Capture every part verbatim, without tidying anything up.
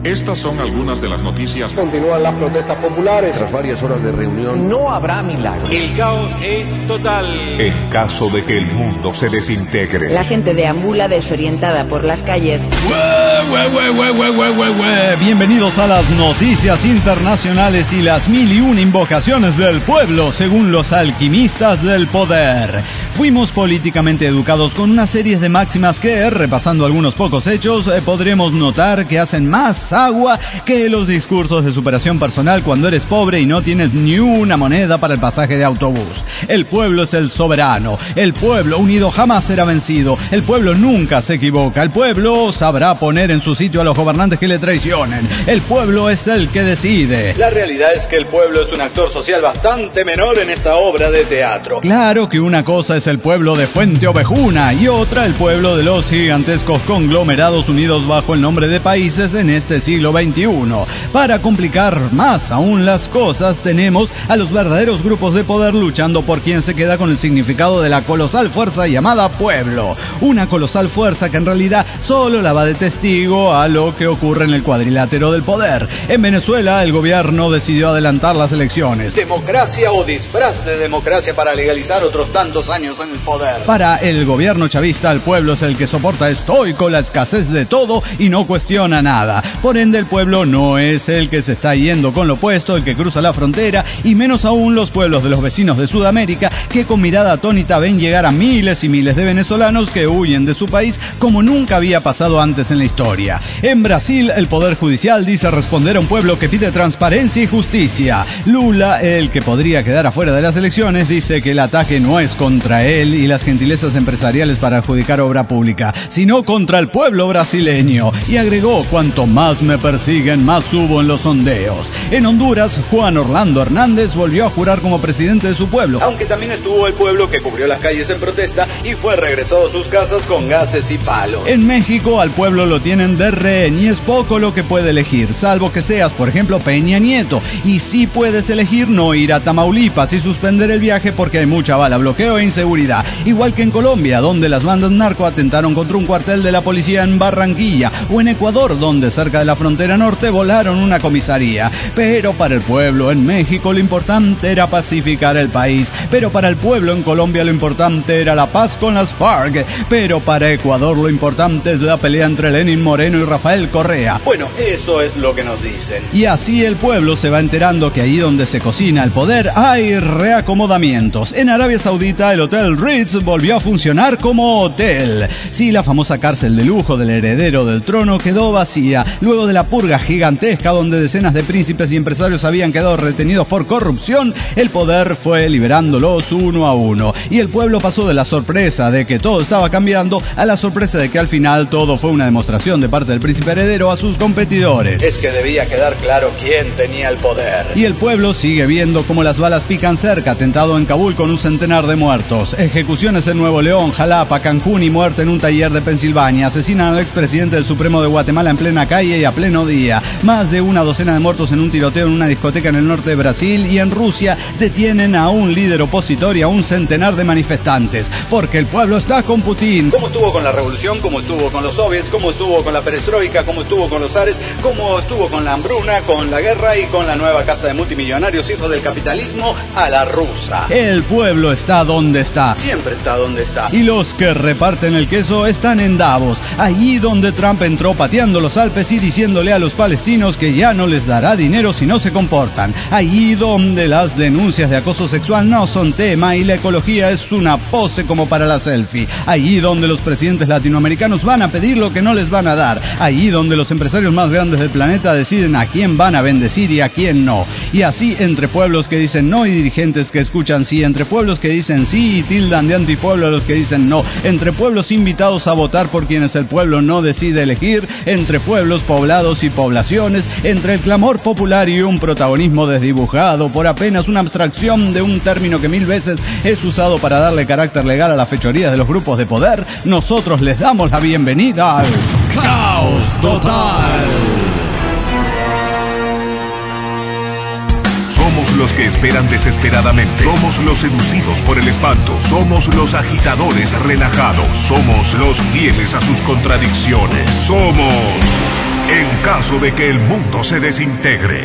Estas son algunas de las noticias. Continúan las protestas populares. Tras varias horas de reunión, no habrá milagros. El caos es total. En caso de que el mundo se desintegre. La gente deambula desorientada por las calles. ¡Ue, ue, ue, ue, ue, ue, ue, ue! Bienvenidos a las noticias internacionales y las mil y una invocaciones del pueblo, según los alquimistas del poder. Fuimos políticamente educados con una serie de máximas que, repasando algunos pocos hechos, eh, podremos notar que hacen más agua que los discursos de superación personal cuando eres pobre y no tienes ni una moneda para el pasaje de autobús. El pueblo es el soberano. El pueblo unido jamás será vencido. El pueblo nunca se equivoca. El pueblo sabrá poner en su sitio a los gobernantes que le traicionen. El pueblo es el que decide. La realidad es que el pueblo es un actor social bastante menor en esta obra de teatro. Claro que una cosa es el pueblo de Fuente Ovejuna y otra el pueblo de los gigantescos conglomerados unidos bajo el nombre de países en este siglo veintiuno. Para complicar más aún las cosas, tenemos a los verdaderos grupos de poder luchando por quien se queda con el significado de la colosal fuerza llamada pueblo. Una colosal fuerza que en realidad solo la va de testigo a lo que ocurre en el cuadrilátero del poder. En Venezuela, el gobierno decidió adelantar las elecciones. Democracia o disfraz de democracia para legalizar otros tantos años en el poder. Para el gobierno chavista, el pueblo es el que soporta estoico la escasez de todo y no cuestiona nada. Por ende, el pueblo no es el que se está yendo con lo opuesto, el que cruza la frontera, y menos aún los pueblos de los vecinos de Sudamérica, que con mirada atónita ven llegar a miles y miles de venezolanos que huyen de su país como nunca había pasado antes en la historia. En Brasil, el Poder Judicial dice responder a un pueblo que pide transparencia y justicia. Lula, el que podría quedar afuera de las elecciones, dice que el ataque no es contra él y las gentilezas empresariales para adjudicar obra pública, sino contra el pueblo brasileño. Y agregó, cuanto más me persiguen, más subo en los sondeos. En Honduras, Juan Orlando Hernández volvió a jurar como presidente de su pueblo. Aunque también estuvo el pueblo que cubrió las calles en protesta y fue regresado a sus casas con gases y palos. En México, al pueblo lo tienen de rehén y es poco lo que puede elegir, salvo que seas, por ejemplo, Peña Nieto. Y sí puedes elegir no ir a Tamaulipas y suspender el viaje porque hay mucha bala, bloqueo e inseguridad. Igual que en Colombia, donde las bandas narco atentaron contra un cuartel de la policía en Barranquilla, o en Ecuador, donde cerca de la frontera norte volaron una comisaría. Pero para el pueblo en México lo importante era pacificar el país. Pero para el pueblo en Colombia lo importante era la paz con las FARC. Pero para Ecuador lo importante es la pelea entre Lenín Moreno y Rafael Correa. Bueno, eso es lo que nos dicen. Y así el pueblo se va enterando que ahí donde se cocina el poder hay reacomodamientos. En Arabia Saudita el Hotel Ritz volvió a funcionar como hotel. Sí, la famosa cárcel de lujo del heredero del trono quedó vacía luego de la purga gigantesca donde decenas de príncipes y empresarios habían quedado retenidos por corrupción. El poder fue liberándolos uno a uno y el pueblo pasó de la sorpresa de que todo estaba cambiando a la sorpresa de que al final todo fue una demostración de parte del príncipe heredero a sus competidores. Es que debía quedar claro quién tenía el poder. Y el pueblo sigue viendo cómo las balas pican cerca, atentado en Kabul con un centenar de muertos, ejecuciones en Nuevo León, Jalapa, Cancún y muerte en un taller de Pensilvania, asesinan al expresidente del Supremo de Guatemala en plena calle y a pleno día, más de una docena de muertos en un tiroteo en una discoteca en el norte de Brasil, y en Rusia detienen a un líder opositor y a un centenar de manifestantes, porque el pueblo está con Putin. ¿Cómo estuvo con la revolución? ¿Cómo estuvo con los soviets? ¿Cómo estuvo con la perestroika? ¿Cómo estuvo con los zares? ¿Cómo estuvo con la hambruna, con la guerra y con la nueva casta de multimillonarios hijos del capitalismo a la rusa? El pueblo está donde está. Siempre está donde está. Y los que reparten el queso están en Davos, allí donde Trump entró pateando los Alpes y diciéndole a los palestinos que ya no les dará dinero si no se comportan. Allí donde las denuncias de acoso sexual no son tema y la ecología es una pose como para la selfie. Allí donde los presidentes latinoamericanos van a pedir lo que no les van a dar. Allí donde los empresarios más grandes del planeta deciden a quién van a bendecir y a quién no. Y así entre pueblos que dicen no y dirigentes que escuchan sí, entre pueblos que dicen sí y tildan de antipueblo a los que dicen no, entre pueblos invitados a votar por quienes el pueblo no decide elegir, entre pueblos poblados y poblaciones, entre el clamor popular y un protagonismo desdibujado por apenas una abstracción de un término que mil veces es usado para darle carácter legal a las fechorías de los grupos de poder, nosotros les damos la bienvenida al Caos Total. Somos los que esperan desesperadamente. Somos los seducidos por el espanto. Somos los agitadores relajados. Somos los fieles a sus contradicciones. Somos En caso de que el mundo se desintegre.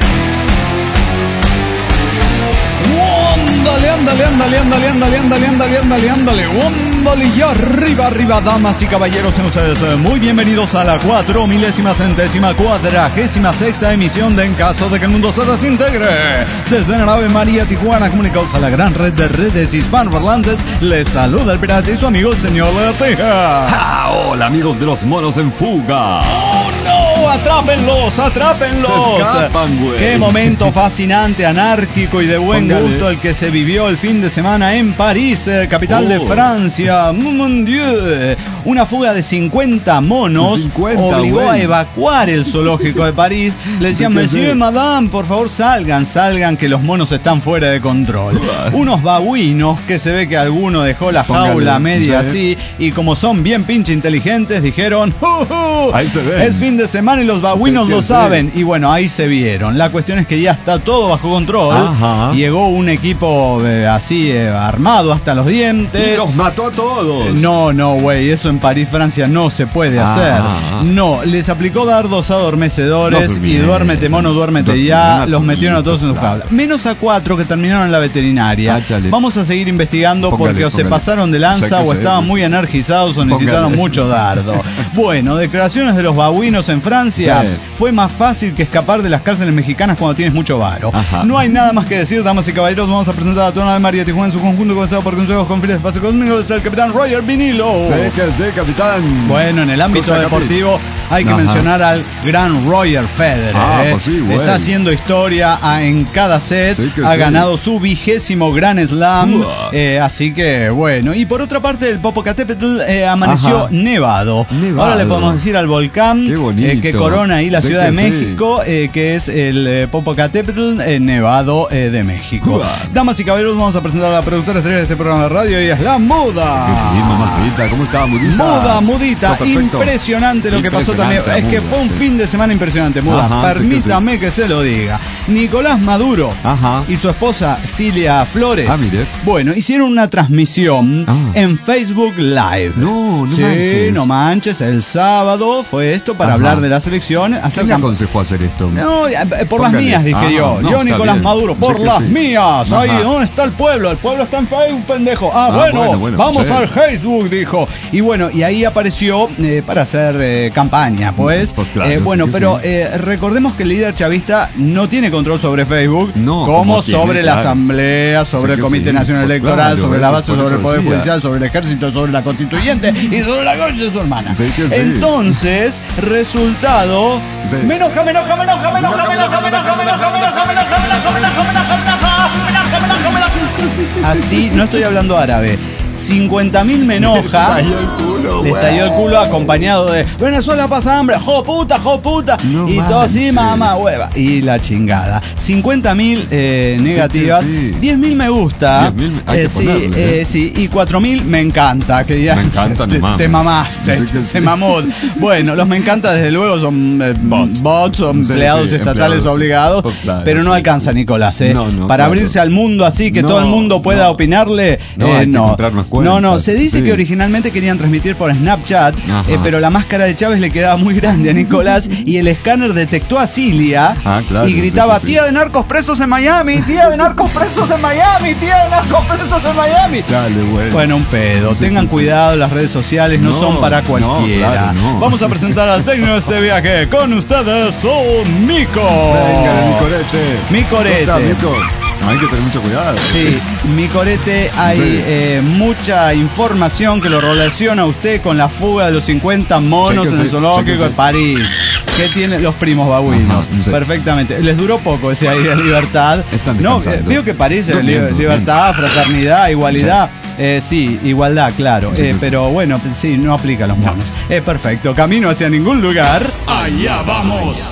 Ándale, ándale, ándale, ándale, ándale, ándale, ándale, ándale, ándale, ándale, y arriba, arriba, damas y caballeros, sean ustedes muy bienvenidos a la cuatro milésima centésima cuadragésima sexta emisión de En Caso de que el Mundo se Desintegre. Desde la nave María Tijuana, comunicados a la gran red de redes hispanoparlantes, les saluda el pirata y su amigo el señor Lateja. Ah, hola amigos de los monos en fuga. ¡Oh no! ¡Atrápenlos! ¡Atrápenlos! Se escapan, güey. ¡Qué momento fascinante, anárquico y de buen Póngale. gusto el que se vivió el fin de semana en París, eh, capital Oh. de Francia! ¡Mon Dieu! Una fuga de cincuenta monos cincuenta, obligó güey. a evacuar el zoológico de París. Le decían, ¿Qué monsieur, hacer? madame, por favor salgan, salgan, que los monos están fuera de control. Unos babuinos que se ve que alguno dejó la Póngale, jaula media sí. así, y como son bien pinche inteligentes, dijeron, ¡Uh, uh! Ahí se ven. Es fin de semana y los babuinos Sí, lo sí. saben. Y bueno, ahí se vieron. La cuestión es que ya está todo bajo control. Ajá. Llegó un equipo eh, así eh, armado hasta los dientes. Y los mató a todos. No, no, güey, eso en París, Francia no se puede Ah, hacer. ah, ah. No, les aplicó dardos adormecedores No, y bien. duérmete mono, duérmete Do- ya. una Los metieron a todos en su claro. jaula. Menos a cuatro que terminaron en la veterinaria. Áchale. Vamos a seguir investigando Póngale, porque o se póngale. pasaron de lanza Sé que o sé. estaban muy energizados o necesitaron Póngale. mucho dardo. Bueno, declaraciones de los babuinos en Francia. Sí. Fue más fácil que escapar de las cárceles mexicanas cuando tienes mucho varo. Ajá. No hay nada más que decir, damas y caballeros. Vamos a presentar a toda la de María Tijuana en su conjunto, comenzado por consejos con fines de espacio conmigo, es el capitán Roger Vinilo. Sé que sé, capitán. Bueno, en el ámbito Cosa deportivo hay que Ajá. mencionar al gran Roger Federer. Ah, ¿eh? pues sí, güey. Está haciendo historia a- en cada set. Sí que ha sí. ganado su vigésimo Grand Slam. Uah. eh, así que bueno. Y por otra parte, el Popocatépetl eh, amaneció Ajá. nevado. Nevado. Ahora le podemos decir al volcán Qué bonito. eh, que corona ahí la Sí Ciudad que de sí. México, eh, que es el eh, Popocatépetl eh, nevado eh, de México. Uah. Damas y caballeros, vamos a presentar a la productora estrella de este programa de radio. Y es la Muda. Que sí, mamacita. ¿Cómo está, mudita? Muda, mudita, Todo perfecto. impresionante lo que pasó también. Impresionante, Es que Muda, fue un sí. fin de semana impresionante, Muda. Ajá, sí que Permítame que, se lo diga. Nicolás Maduro Ajá. y su esposa Cilia Flores. Ah, mire. Bueno, hicieron una transmisión Ah. en Facebook Live. No, no sí, manches. no manches. El sábado fue esto para Ajá. hablar de las elecciones. ¿Quién Hacer le camp- aconsejó hacer esto? no, eh, por las Póngale. mías, dije Ah, yo. no, yo, está Nicolás bien. Maduro, por Sí que las sí. mías. Ahí, Ajá. ¿dónde está el pueblo? El pueblo está en Facebook, pendejo. Ah, Ah, bueno, bueno, bueno, vamos sí. al Facebook, dijo. Y bueno, y ahí apareció eh, para hacer eh, campaña, pues. Pues claro, Eh, sí bueno, que pero sí. eh, recordemos que el líder chavista no tiene control sobre Facebook, No, como como tiene, sobre la claro. Asamblea, sobre Sí el que Comité sí, Nacional pues Electoral, claro, sobre la eso, base, por sobre eso el Poder decía. Judicial, sobre el Ejército, sobre la Constituyente y sobre la concha de su hermana. Sí que sí. Entonces, resultado... Sí. Me enoja, me enoja, me enoja, me enoja, me enoja, me enoja, me enoja, me enoja, me enoja, me enoja, me enoja, me enoja, me enoja, me enoja, me enoja, me enoja, me enoja. Así, no estoy hablando árabe. cincuenta mil me enoja. Le estalló el culo, Le güey. estalló el culo acompañado de Venezuela pasa hambre, jo puta, jo puta. No y todo así, manches. mamá hueva. Y la chingada. cincuenta mil eh, negativas, sí. diez mil me gusta. diez mil hay eh, que sí, ponerle, eh, sí, y cuatro mil me encanta. Que ya Me encanta, te, no mames. te mamaste, Sí que te sí. mamó. Bueno, los me encanta desde luego son eh, bots. Bots. son Sí, empleados sí, estatales empleados. obligados, Pues claro, pero no sí, alcanza, sí. Nicolás, eh. No, no, Para claro. abrirse al mundo así, que No, todo el mundo pueda no. opinarle, No, eh, hay que no. comprar más no, no, cuentas, se dice sí. que originalmente querían transmitir por Snapchat, Ajá. eh, pero la máscara de Chávez le quedaba muy grande a Nicolás y el escáner detectó a Cilia Ah, claro, y gritaba, sí que sí. tía de narcos presos en Miami, tía de narcos presos en Miami, tía de narcos presos en Miami. Chale, güey. Bueno, un pedo. Sí, Tengan sí. cuidado, las redes sociales no, No, son para no, cualquiera. claro, no. Vamos a presentar al técnico de este viaje. Con ustedes, un Mico. Venga, de mi corete. Mi corete. ¿Cómo está, Mico? Hay que tener mucho cuidado. Sí, mi corete, hay Sí. eh, mucha información que lo relaciona a usted con la fuga de los cincuenta monos Sí que en el sí, zoológico sí que de sí. París. ¿Qué tienen los primos babuinos? Ajá, sí. Perfectamente. Les duró poco ese aire de libertad. Están no, descansando. eh, veo que París es li- Durmiendo, libertad, fraternidad, igualdad. Eh, sí, igualdad, claro. Sí, Eh, sí. pero bueno, sí, no aplica a los monos. Es perfecto. Camino hacia ningún lugar. Allá vamos.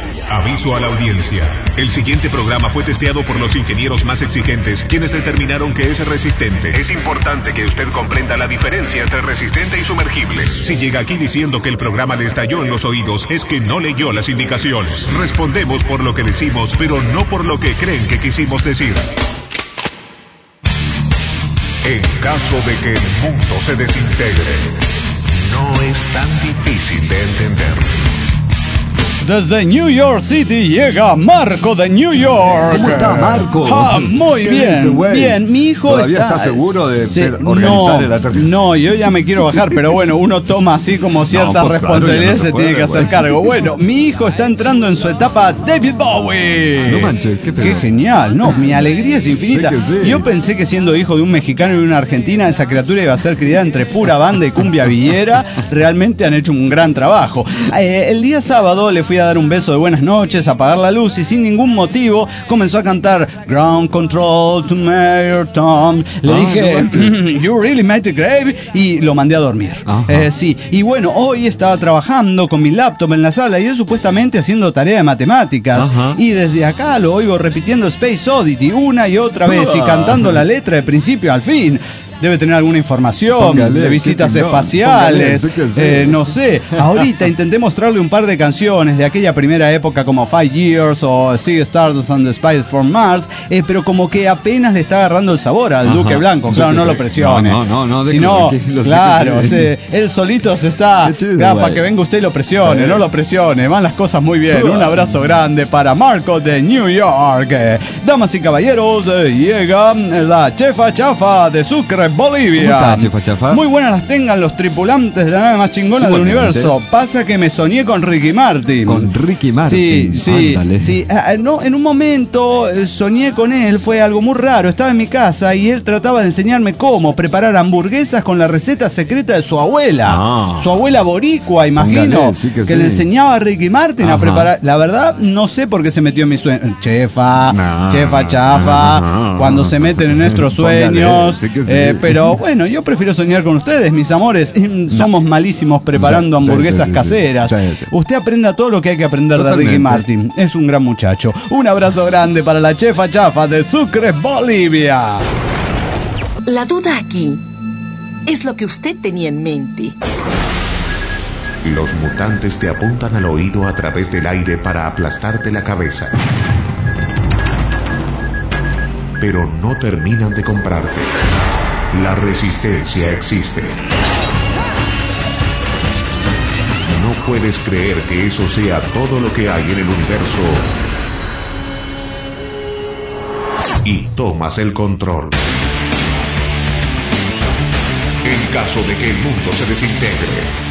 Aviso a la audiencia. El siguiente programa fue testeado por los ingenieros más exigentes, quienes determinaron que es resistente. Es importante que usted comprenda la diferencia entre resistente y sumergible. Si llega aquí diciendo que el programa le estalló en los oídos, es que no leyó las indicaciones. Respondemos por lo que decimos, pero no por lo que creen que quisimos decir. En caso de que el mundo se desintegre, no es tan difícil de entender. Desde New York City llega Marco de New York. ¿Cómo está Marco? Ah, muy ¿Qué bien, dice, güey? bien. Mi hijo ¿Todavía está... está seguro de Sí, ser, organizar no, el aterrizaje? No, yo ya me quiero bajar, pero bueno, uno toma así como ciertas No, pues, claro, responsabilidades, ya no se se puede, tiene que hacer güey. cargo. Bueno, mi hijo está entrando en su etapa David Bowie. No manches, qué pedo. Qué genial, no, mi alegría es infinita. Sí que sí. Yo pensé que siendo hijo de un mexicano y una argentina, esa criatura iba a ser criada entre pura banda y cumbia villera. Realmente han hecho un gran trabajo. Eh, el día sábado le fui a dar un beso de buenas noches, apagar la luz y sin ningún motivo comenzó a cantar Ground Control to Mayor Tom. Le Ah, dije, You really made it grave, y lo mandé a dormir. Eh, sí, y bueno, hoy estaba trabajando con mi laptop en la sala y él supuestamente haciendo tarea de matemáticas. Ajá. Y desde acá lo oigo repitiendo Space Oddity una y otra vez y cantando la letra de principio al fin. Debe tener alguna información Póngale, de visitas qué chingón. espaciales. Póngale, sí que sí. Eh, no sé. Ahorita intenté mostrarle un par de canciones de aquella primera época como Five Years o Sea Stardust and the Spice from Mars, eh, pero como que apenas le está agarrando el sabor al Ajá. Duque Blanco. Sí, Claro, sí, no sí. lo presione. No, no, no, no, Si no, déjalo, que lo sé claro, que sí. se- él solito se está. Qué chido, Ya, güey. para que venga usted y lo presione, Sí. no lo presione. Van las cosas muy bien. Un abrazo grande para Marco de New York. Eh, Damas y caballeros, eh, llega la chefa chafa de Sucre, Bolivia. ¿Cómo está, chefa chafa? Muy buenas las tengan los tripulantes de la nave más chingona Igualmente. del universo. Pasa que me soñé con Ricky Martin. Con Ricky Martin. Sí, sí, Ándale. sí. Ah, no, en un momento eh, soñé con él, fue algo muy raro. Estaba en mi casa y él trataba de enseñarme cómo preparar hamburguesas con la receta secreta de su abuela. Ah. Su abuela boricua, imagino, Póngale, sí que sí. le enseñaba a Ricky Martin Ajá. a preparar. La verdad, no sé por qué se metió en mi sueño. Chefa, No. chefa chafa, No. cuando se meten en nuestros Póngale, sueños. sí que sí. Eh, pero bueno, yo prefiero soñar con ustedes, mis amores. Somos malísimos preparando Sí, sí, hamburguesas sí, sí, caseras. sí, sí. Usted aprenda todo lo que hay que aprender de Ricky Totalmente. Martin. Es un gran muchacho. Un abrazo grande para la chefa chafa de Sucre, Bolivia. La duda aquí es lo que usted tenía en mente. Los mutantes te apuntan al oído a través del aire para aplastarte la cabeza. Pero no terminan de comprarte. La resistencia existe. No puedes creer que eso sea todo lo que hay en el universo. Y tomas el control. En caso de que el mundo se desintegre.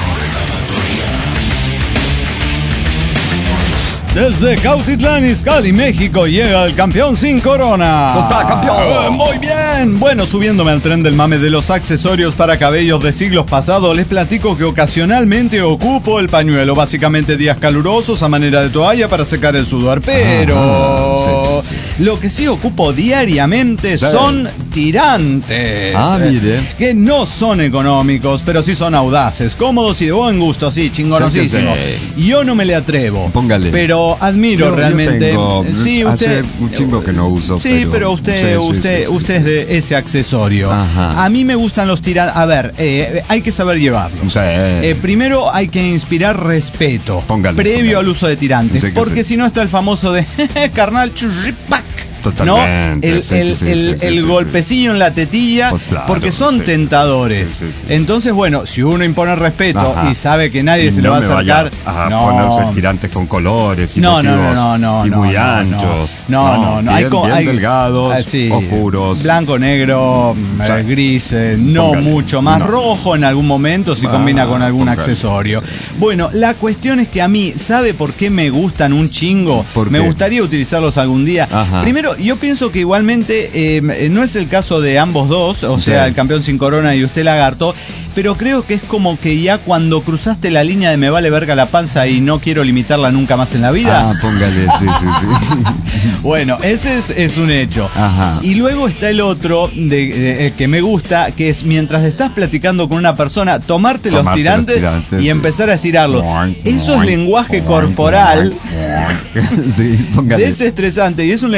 Desde Cautitlán Izcalli, México, llega el campeón sin corona. ¿Cómo está, campeón? Eh, muy bien. Bueno, subiéndome al tren del mame de los accesorios para cabellos de siglos pasados, les platico que ocasionalmente ocupo el pañuelo. Básicamente días calurosos a manera de toalla para secar el sudor. Pero Ajá. Sí, sí, sí. lo que sí ocupo diariamente Sí. son tirantes. Ah, mire. Que no son económicos, pero sí son audaces, cómodos y de buen gusto, sí, chingonosísimo. Sí, Yo no me le atrevo. Póngale. Pero admiro Yo- yo realmente. tengo- sí, usted. hace un chingo que no uso, Sí, pero- pero, usted, sí, sí, usted, sí, sí, usted es de ese accesorio. Ajá. A mí me gustan los tirantes. A ver, eh, hay que saber llevarlos. Sí. Eh, primero hay que inspirar respeto. Póngale, previo póngale. al uso de tirantes. Sí que porque sí. si no está el famoso de carnal churripac. Totalmente, ¿No? El, sí, el- sí, el- sí, sí, el sí, golpecillo en la tetilla. Pues claro, porque son sí. tentadores. Sí, sí, sí. Entonces, bueno, si uno impone respeto Ajá. y sabe que nadie Y se le no va a me acercar. vaya a no. ponerse tirantes con colores y No, no, motivos no, no, y no, muy no, anchos. No, no, no. Bien, co- bien delgados, ah, sí. oscuros. Blanco, negro, mm, Sí. eh, gris, eh, no Póngale. mucho más. No. Rojo en algún momento si Ah, combina con algún póngale. accesorio. Bueno, la cuestión es que a mí, ¿sabe por qué me gustan un chingo? ¿Por Me qué? gustaría utilizarlos algún día. Ajá. Primero, yo pienso que igualmente eh, no es el caso de ambos dos, o Sí. sea, el campeón sin corona y usted lagarto, pero creo que es como que ya cuando cruzaste la línea de me vale verga la panza y no quiero limitarla nunca más en la vida. Ah, póngale, sí, sí, sí. Bueno, ese es, es un hecho. Ajá. Y luego está el otro de, de- el que me gusta, que es mientras estás platicando con una persona, tomarte, los, Tomarte tirantes los tirantes, y sí. empezar a estirarlos. Eso es lenguaje corporal Sí, póngale. desestresante y es un lenguaje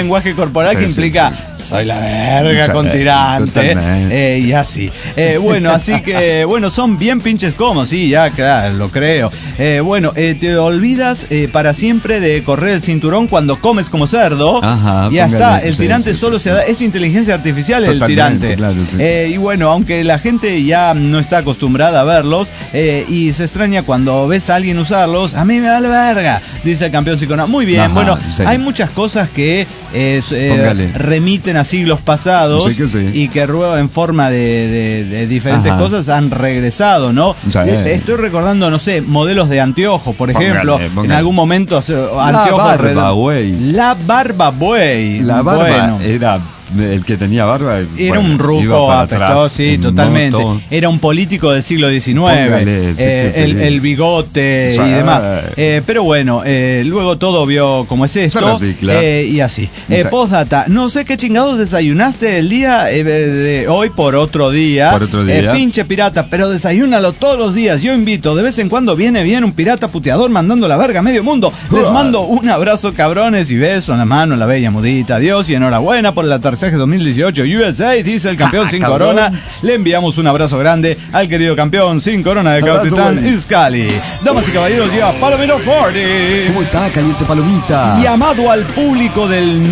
corporal Sí, que sí, implica... sí. Soy la verga Sí, con tirante. totalmente. Eh, y así. Eh, bueno, así que, bueno, son bien pinches cómodos, sí, ya, claro, lo creo. Eh, bueno, eh, te olvidas eh, para siempre de correr el cinturón cuando comes como cerdo. Ajá, ya póngale, está, el sí, tirante sí, solo sí, se sí. da. Es inteligencia artificial el Totalmente, tirante. claro, sí. Eh, y bueno, aunque la gente ya no está acostumbrada a verlos eh, y se extraña cuando ves a alguien usarlos, a mí me vale verga, dice el campeón psiconauta. Muy bien, Ajá, bueno, sí. hay muchas cosas que eh, eh, Póngale. remiten a siglos pasados. Sí que sí. Y que luego en forma de, de- de diferentes Ajá. cosas han regresado, ¿no? Sí. Eh, Estoy recordando, no sé, modelos de anteojos, por Póngale, ejemplo. póngale. En algún momento, hace- La anteojos barba, redondos. güey. La barba, buey. La barba Bueno. era el que tenía barba. Era bueno, un iba ruco para apestoso, atrás sí, en totalmente. moto. Era un político del siglo diecinueve. Póngale, sí, eh, que el, sí. el bigote Sí. y demás. Eh, pero bueno, eh, luego todo vio como es esto. Solo así, claro. eh, y así. Eh, Sí. Postdata, no sé qué chingados desayunaste el día eh, de, de hoy por otro día. Por otro día. Eh, pinche pirata, pero desayúnalo todos los días. Yo invito, de vez en cuando viene bien un pirata puteador mandando la verga a medio mundo. Les mando un abrazo, cabrones, y beso en la mano a la bella mudita. Adiós y enhorabuena por el aterrizaje dos mil dieciocho U S A, dice el campeón Ja, sin cabrón. corona. Le enviamos un abrazo grande al querido campeón sin corona de Abrazo, Capitán güey. Iscali. Damas y caballeros, llega Palomino cuarenta. ¿Cómo está, caliente palomita? Llamado al público del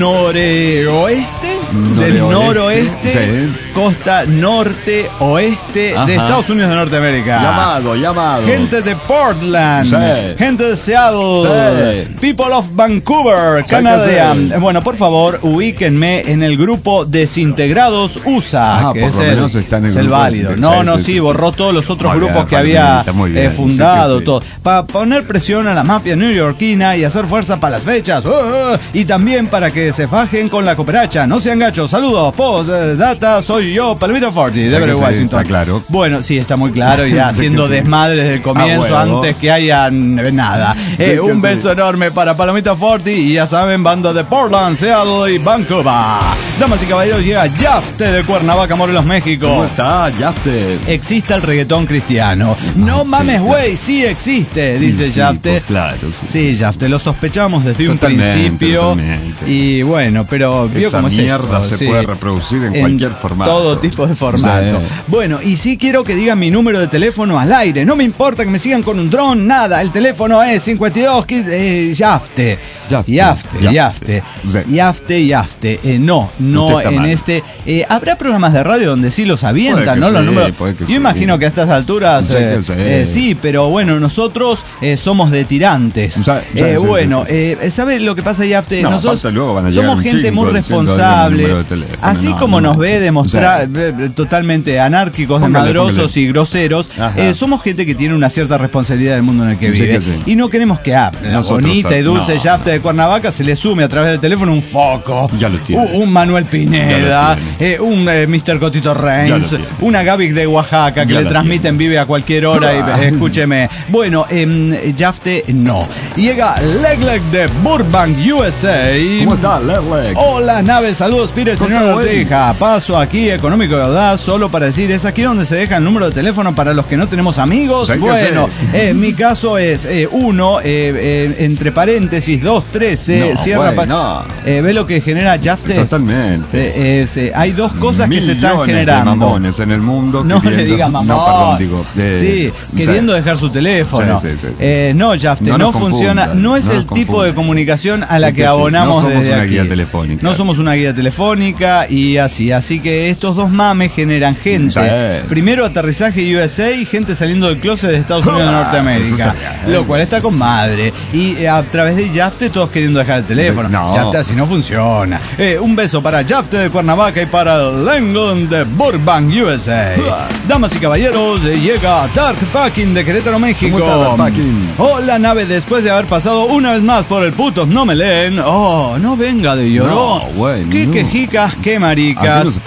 noroeste, del Noroeste, noroeste, sí. costa norte oeste Ajá. de Estados Unidos de Norteamérica. Llamado, llamado. Gente de Portland, Sí. gente de Seattle, Sí. people of Vancouver, Sí, Canadá. que sí. Bueno, por favor, ubíquenme en el grupo Desintegrados U S A, Ah, que por es lo el, menos está en el es el grupo válido. Desintegrados. No, no, Sí, sí, sí, sí. borró todos los otros Muy grupos bien, que había Palomita, muy bien. eh, Sí, fundado, que sí. todo. Para poner presión a la mafia neoyorquina y hacer fuerza para las fechas. ¡Oh! Y también para que se fajen con la cooperacha. No sean gachos. Saludos. Post eh, data, soy yo, Palomito Forti, de Sí, Everett, que sí, Washington. está claro. Bueno, sí, está muy claro. Ya Sí, haciendo que sí. desmadre desde el comienzo, Ah, huevo. antes que haya n- nada. Eh, que un sí. beso enorme para Palomita Forti. Y ya saben, banda de Portland, Seattle y Vancouver. Damas y caballeros, llega Yafte de Cuernavaca, Morelos, México. ¿Cómo está, Yafte? Existe el reggaetón cristiano. No sí, mames, claro. güey, sí existe, dice Sí, Yafte. pues claro, sí. Sí, Yafte, lo sospechamos desde Totalmente, un principio. totalmente. Y bueno, pero vio Esa cómo es mierda esto, se sí. puede reproducir en cualquier formato. Todo tipo de formato. Sí. Bueno, y sí quiero que digan mi número de teléfono al aire. No me importa que me sigan con un dron, nada. El teléfono es cincuenta y dos, eh, Yafte. Yafte, Yafte, Yafte. Yafte. Sí. Yafte, Yafte. Eh, no, no Usted está en mal. este. Eh, Habrá programas de radio donde sí los Puede avientan, que ¿no? Los sí, números. puede que Yo sí. imagino que a estas alturas. Sí, eh, que sí. eh, sí, pero bueno, nosotros eh, somos de tirantes. Sí, sí, Eh, sí, bueno, sí, eh, ¿sabe lo que pasa, Yafte? No, Nosotros aparte luego van a llegar somos un gente chingo muy diciendo, responsable. "Dame el número de teléfono". Así No, como no, nos no. ve demostrar Sí. eh, totalmente anárquicos, Póngale, desmadrosos póngale. y groseros, Ajá. eh, somos gente que tiene una cierta responsabilidad del mundo en el que Sí, vive. que sí. Y no queremos que a la Nosotros, bonita y dulce no. Yafte de Cuernavaca se le sume a través del teléfono un foco. Ya lo tiene. Un, un Manuel Pineda, Ya lo tiene. eh, un eh, mister Cotito Ya Reigns, lo tiene. una Gaby de Oaxaca que Ya le lo transmiten vive a cualquier hora. Y, eh, escúcheme. Bueno, eh, Yafte no. Llega Legleg de Burbank, U S A. ¿Cómo está, Legleg? Hola, nave, saludos, Pires, ¿Cómo señor está, güey? Orteja. Paso aquí, económico de audaz, solo para decir, es aquí donde se deja el número de teléfono para los que no tenemos amigos. Sí, que Bueno, sí. eh, mi caso es eh, uno, eh, eh, entre paréntesis, dos, trece, No, cierra. güey, pa- no. Eh, ¿Ve lo que genera Yafte? Totalmente. Eh, es, eh, hay dos cosas que se están Millones de generando. mamones en el mundo. No queriendo- le diga mamón. No, perdón, digo. eh, sí, queriendo dejar su teléfono. Sí, sí, sí, sí. Eh, no, Yafte, no, No nos funciona. confundan, No es no el nos tipo de confundan. comunicación a la Sí que que sí, abonamos no somos desde una aquí. guía telefónica. No somos una guía telefónica y así. Así que estos dos mames generan gente. Sí. Primero aterrizaje U S A y gente saliendo del closet de Estados Unidos de Ah, Norteamérica. eso está bien. Lo cual está con madre. Y eh, a través de Yafte todos queriendo dejar el teléfono. No. Yafte así no funciona. Eh, un beso para Yafte de Cuernavaca y para Langland de Burbank, U S A. Damas y caballeros, eh, llega Dark Packing de Querétaro, México. ¿Cómo está, Dark Packing? Hola, nave, después de haber pasado una vez más por el putos no me leen. Oh, no venga de llorón. No, güey, Qué no. quejicas, qué maricas. Así no se puede. Qué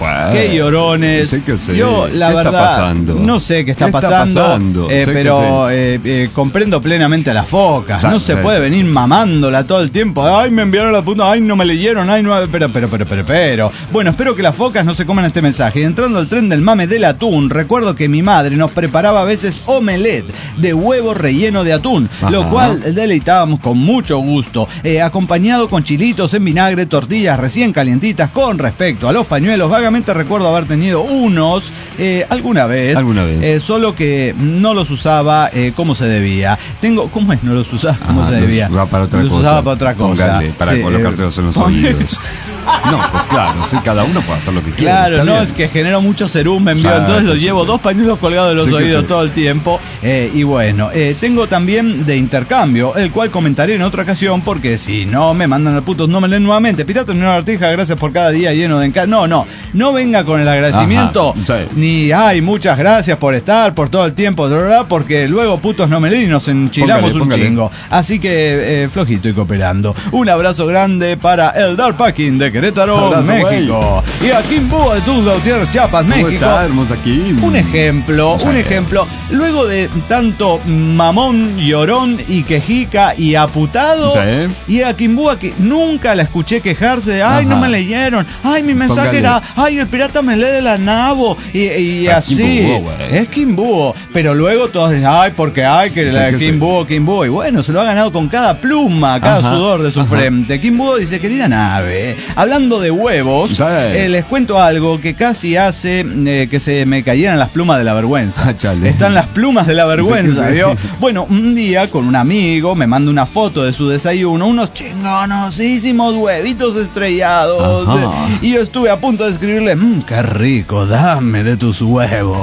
qué llorones. Sí que sé. Yo, la ¿Qué verdad, está pasando? no sé qué está ¿Qué está pasando, pasando? eh, Sé que pero eh, eh, comprendo plenamente a las focas. Sí, no se sí, puede sí, venir sí. mamándola todo el tiempo. Ay, me enviaron la puta, ay, no me leyeron, ay, no, pero, pero, pero, pero, pero. Bueno, espero que las focas no se coman este mensaje. Y entrando al tren del mame del atún, recuerdo que mi madre nos preparaba a veces omelette de huevo relleno de atún, Ajá. lo cual deleitábamos con mucho gusto, eh, acompañado con chilitos en vinagre, tortillas recién calientitas. Con respecto a los pañuelos, vagamente recuerdo haber tenido unos eh, alguna vez, Alguna vez. eh, solo que no los usaba eh, como se debía. Tengo, ¿cómo es? No los usaba como Ah, se los debía. usaba para otra los cosa. usaba para otra cosa. Póngale, para Sí, colocártelos en los pon- oídos. No, pues claro, sí, cada uno puede hacer lo que quiera. Claro, está no, bien. es que genero mucho cerumen, ¿vio? Exacto, Entonces los sí, llevo sí. dos pañuelos colgados de los Sí que oídos sí. todo el tiempo. eh, y bueno, eh, tengo también de intercambio, el cual comentaré en otra ocasión, porque si no me mandan al puto, no me leen nuevamente. Pirata en una artija, gracias por cada día lleno de encanto. No, no, no venga con el agradecimiento, Ajá, sí. ni ay, muchas gracias por estar, por todo el tiempo, ¿verdad? Porque luego putos no me leen y nos enchilamos Póngale, un póngale. chingo. Así que eh, flojito y cooperando. Un abrazo grande para el Dark Packing de Querétaro, Abrazo, México. Y a Kimbo de Tuxtla Gutiérrez, Chiapas, ¿Cómo México. está, hermosa Kim? Un ejemplo, Sí. un ejemplo. Luego de tanto mamón, llorón y quejica y aputado, Sí. y a Kimbúa que nunca la escuché quejarse de, ay, Ajá. no me leyeron, ay, mi mensaje Póngale. era, ay, el pirata me lee de la nabo, y, y Es así. Kimbúo, güey. Es Kimbúo. Pero luego todos dicen, ay, porque ay, que Sí, la que sí. Kimbúo, Kimbúo. Y bueno, se lo ha ganado con cada pluma, cada Ajá, sudor de su ajá. frente. Kimbúo dice, querida nave, hablando de huevos, Sí. eh, les cuento algo que casi hace eh, que se me cayeran las plumas de la vergüenza. Ah, chale. Están las plumas de la vergüenza, Sí que sí. ¿vio? Bueno, un día con un amigo me manda una foto de su desayuno, unos chingonosísimos huevitos estrellados. Ajá. Y yo estuve a punto de escribirle, mmm, qué rico, dame de tus huevos.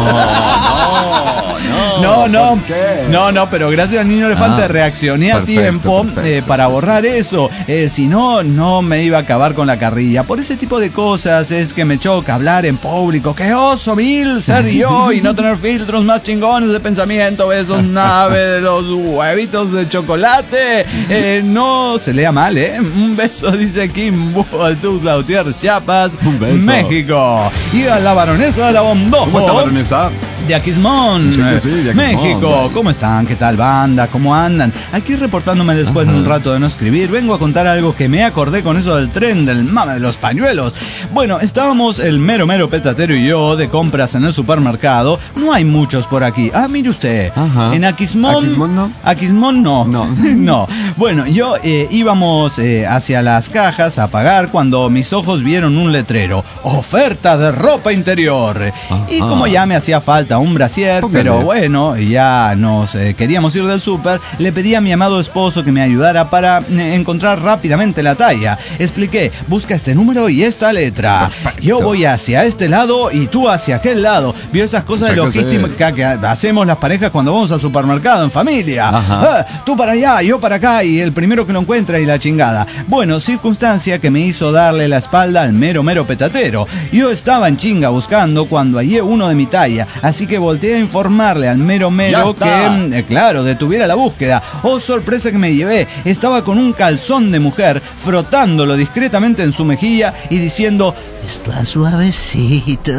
No, no, ¿por qué? no, no, pero gracias al niño elefante Ah, reaccioné a perfecto, tiempo perfecto, eh, para sí, borrar eso. Eh, si no, no me iba a acabar con la carrilla. Por ese tipo de cosas es que me choca hablar en público. ¡Qué oso mil ser yo! Y no tener filtros más chingones de pensamiento. Besos, nave de los huevitos de chocolate. Eh, no se lea mal, ¿eh? Un beso, dice Kim Tuxtla Gutiérrez, Chiapas, Un beso. México. Y a la baronesa de la Bondojo. ¿Cómo está, baronesa? De Aquismón, Sí que sí, de Aquismón, México. vale. ¿Cómo están? ¿Qué tal, banda? ¿Cómo andan? Aquí reportándome después de un rato de no escribir, vengo a contar algo que me acordé con eso del tren, del mame de los pañuelos. Bueno, estábamos el mero mero petatero y yo de compras en el supermercado. No hay muchos por aquí. Ah, mire usted. Ajá. En Aquismón. ¿Aquismón no? Aquismón no. No. No. Bueno, yo eh, íbamos eh, hacia las cajas a pagar cuando mis ojos vieron un letrero. Oferta de ropa interior. Y Ajá. como ya me hacía falta un brasier, Póngale. pero bueno, ya nos eh, queríamos ir del súper, le pedí a mi amado esposo que me ayudara para eh, encontrar rápidamente la talla. Expliqué, busca este número y esta letra. Perfecto. Yo voy hacia este lado y tú hacia aquel lado. Vio esas cosas de Exacto, sí. logística que hacemos las parejas cuando vamos al supermercado en familia. Ajá. Ah, tú para allá, yo para acá y el primero que lo encuentra y la chingada. Bueno, circunstancia que me hizo darle la espalda al mero mero petatero. Yo estaba en chinga buscando cuando hallé uno de mi talla, así que volteé a informarle al mero mero Ya que, está. eh, claro, detuviera la búsqueda. Oh, sorpresa que me llevé. Estaba con un calzón de mujer, frotándolo discretamente en su mejilla y diciendo, está suavecito.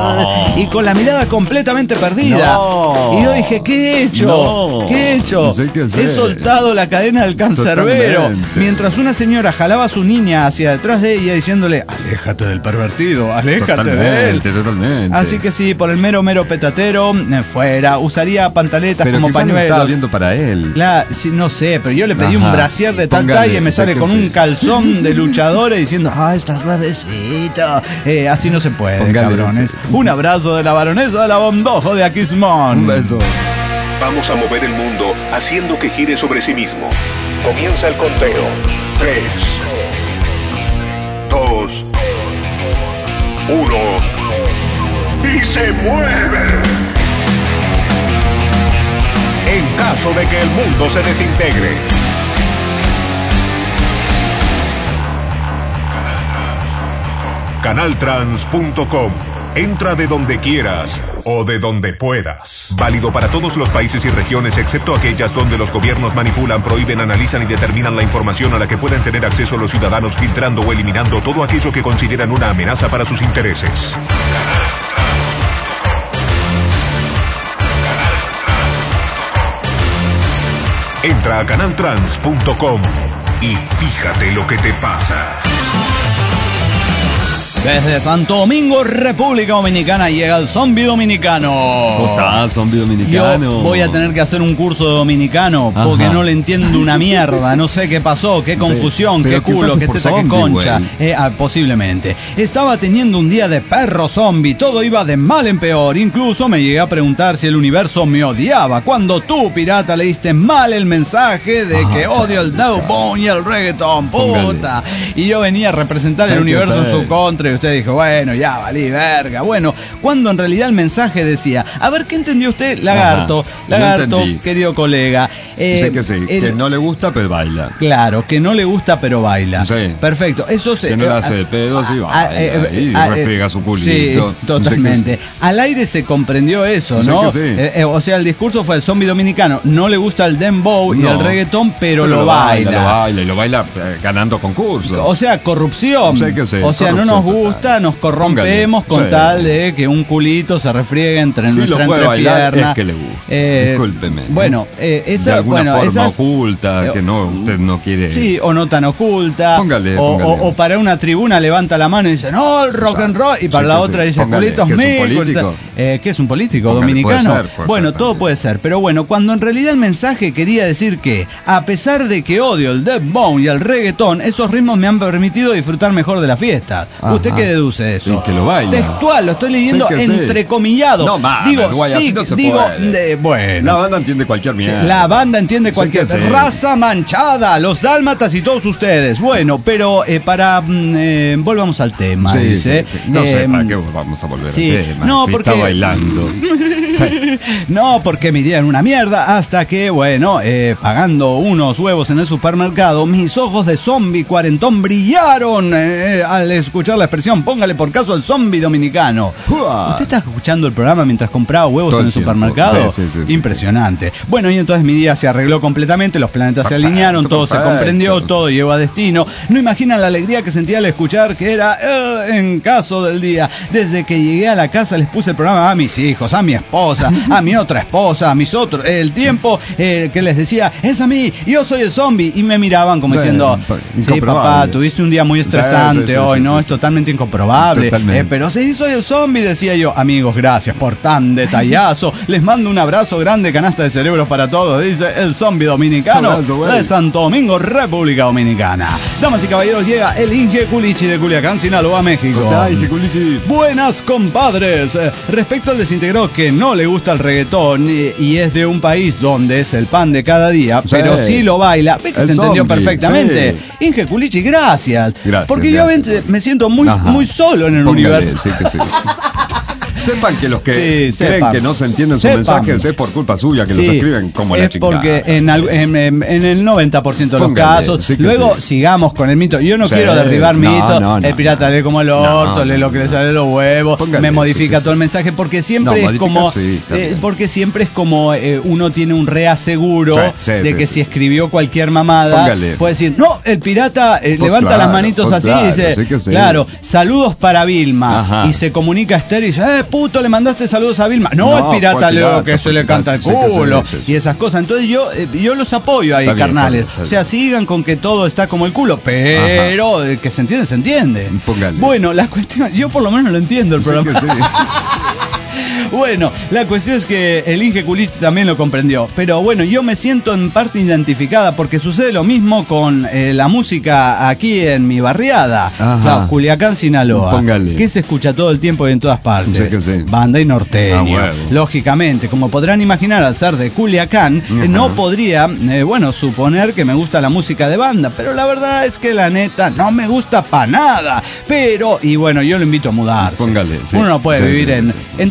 No. Y con la mirada completamente perdida. No. Y yo dije, ¿qué he hecho? No. ¿Qué he hecho? Sí que sí. He soltado la cadena del cancerbero. Totalmente. Mientras una señora jalaba a su niña hacia detrás de ella diciéndole, aléjate del pervertido, aléjate de él. Totalmente, totalmente. Así que sí, por el mero mero petatero, eh, fuera, usaría pantaletas Pero como quizás lo pañuelos. estaba viendo para él. Claro, sí, no sé, pero yo le pedí un Ajá. brasier de tal Póngale, talla y me sé sale que con sí. un calzón de luchadores diciendo, ah, está suavecito. Eh, así no se puede, Póngale, cabrones. sí. Un abrazo de la baronesa de la Bondojo de Aquismón. Un beso. Vamos a mover el mundo haciendo que gire sobre sí mismo. Comienza el conteo. Tres, dos, uno. Y se mueve. En caso de que el mundo se desintegre. canaltrans punto com. Entra de donde quieras o de donde puedas. Válido para todos los países y regiones, excepto aquellas donde los gobiernos manipulan, prohíben, analizan y determinan la información a la que pueden tener acceso los ciudadanos, filtrando o eliminando todo aquello que consideran una amenaza para sus intereses. Entra a canal trans punto com y fíjate lo que te pasa. Desde Santo Domingo, República Dominicana, llega el zombie dominicano. ¿Cómo estás, zombie dominicano? Yo voy a tener que hacer un curso de dominicano porque Ajá. no le entiendo una mierda. No sé qué pasó, qué confusión, sí, qué culo, qué teta, qué concha. Eh, ah, posiblemente. Estaba teniendo un día de perro zombie. Todo iba de mal en peor. Incluso me llegué a preguntar si el universo me odiaba. Cuando tú, pirata, leíste mal el mensaje de ah, que cha, odio el dubstep y el reggaetón. Puta. Póngale. Y yo venía a representar el universo en su contra. Y usted dijo, bueno, ya valí verga. Bueno, cuando en realidad el mensaje decía, a ver, ¿qué entendió usted, lagarto? Ajá, lagarto, querido colega. Eh, sé que sí, el, que no le gusta, pero baila. Claro, que no le gusta, pero baila. Sí. Perfecto, eso se... Que no le hace de pedo, sí, baila. Eh, y eh, refriega su culito. Sí, totalmente. Sí. Al aire se comprendió eso, ¿no? Sé que sí. eh, eh, o sea, el discurso fue el zombie dominicano. No le gusta el dembow no. y el reggaetón, pero, pero lo, lo baila. Lo baila, y lo baila eh, ganando concursos. O sea, corrupción. Sé que sí, o sea, no nos gusta, nos corrompemos Póngale. con sí. tal de que un culito se refriegue entre sí, nuestra entrepierna. Es que le gusta. Eh, Discúlpeme. Bueno, eh, esa, de alguna bueno, forma esas, oculta, eh, que no, usted no quiere. Sí, o no tan oculta. Póngale, o, póngale. O, o para una tribuna levanta la mano y dice, no, el rock and roll. Y para sí, la otra sí. dice, Póngale, culitos míos. Eh, ¿Qué es un político Póngale, dominicano? Puede ser, puede bueno, ser, todo puede ser. Pero bueno, cuando en realidad el mensaje quería decir que, a pesar de que odio el dembow y el reggaetón, esos ritmos me han permitido disfrutar mejor de la fiesta. Ajá. ¿Usted qué deduce de eso? Sí, que lo baila. Textual, lo estoy leyendo sí entrecomillado. No, man, digo, guay, sí, no se digo, de, bueno. La banda entiende cualquier mierda. La banda entiende cualquier sí raza manchada, los dálmatas y todos ustedes. Bueno, pero eh, para eh, volvamos al tema. Sí, dice. Sí, sí. No eh, sé para qué vamos a volver sí, al tema. No, si porque está bailando. Sí. No, porque me dieron una mierda hasta que, bueno, eh, pagando unos huevos en el supermercado, mis ojos de zombie cuarentón brillaron eh, al escuchar la expresión, póngale por caso al zombie dominicano. ¡Uah! ¿Usted está escuchando el programa mientras compraba huevos Todo en el tiempo. supermercado? Sí, sí, sí, Impresionante. Sí, sí. Bueno, y entonces mi día se arregló completamente, los planetas perfecto, se alinearon, todo perfecto. se comprendió, todo llegó a destino. No imaginan la alegría que sentía al escuchar que era eh, en caso del día. Desde que llegué a la casa les puse el programa a mis hijos, a mi esposa, a mi otra esposa, a mis otros. El tiempo eh, que les decía, es a mí, yo soy el zombie. Y me miraban como sí, diciendo, sí, papá, tuviste un día muy estresante sí, sí, sí, hoy, sí, ¿no? Sí, es sí, totalmente incomprobable. Eh, pero sí, soy el zombie, decía yo. Amigos, gracias por tan detallazo. Les mando un abrazo grande, canasta de cerebros para todos, dice el zombie dominicano abrazo, de Santo Domingo, República Dominicana. Damas y caballeros, llega el Inge Culichi de Culiacán, Sinaloa, México. Inge Culichi. Buenas, compadres. Eh, respecto al desintegrado que no le gusta el reggaetón y, y es de un país donde es el pan de cada día, sí. pero sí lo baila, ve que el se entendió zombie, perfectamente. Sí. Inge Culichi, gracias. Gracias. Porque gracias. yo me siento muy, muy solo en el Póngale, universo. Sí, que sí. Sepan que los que sí, creen sepan, que no se entienden sus mensajes es por culpa suya, que sí, los escriben como la chingada. Es porque en, en, en, en el noventa por ciento de los Póngale, casos, sí luego sí. sigamos con el mito. Yo no sí, quiero derribar no, mitos, no, no, el pirata no, lee como el orto, no, lee lo que le sale los huevos, Póngale, me modifica sí, todo sí. el mensaje, porque siempre no, es como sí, eh, porque siempre es como eh, uno tiene un reaseguro sí, sí, de que sí, si escribió cualquier mamada, Póngale. puede decir, no, el pirata eh, pues levanta claro, las manitos pues así claro, y dice, sí claro, saludos para Vilma, Ajá. y se comunica a Esther y dice, eh, puto, le mandaste saludos a Vilma. No, no el pirata Leo que se le canta el culo sí, sí, sí. y esas cosas. Entonces yo eh, yo los apoyo ahí, está carnales. Bien, o sea, sigan con que todo está como el culo, pero eh, que se entiende, se entiende. Póngale. Bueno, la cuestión, yo por lo menos lo entiendo el sí programa. Que sí. Bueno, la cuestión es que el Inge Culichi también lo comprendió. Pero bueno, yo me siento en parte identificada porque sucede lo mismo con eh, la música aquí en mi barriada. Claro, Culiacán, Sinaloa. Póngale. Que se escucha todo el tiempo y en todas partes. Sí que sí. Banda y norteño. Ah, lógicamente, como podrán imaginar, al ser de Culiacán, eh, no podría, eh, bueno, suponer que me gusta la música de banda. Pero la verdad es que la neta no me gusta para nada. Pero, y bueno, yo lo invito a mudarse. Póngale. Sí. Uno no puede sí, vivir sí, en, sí. en todo el estado de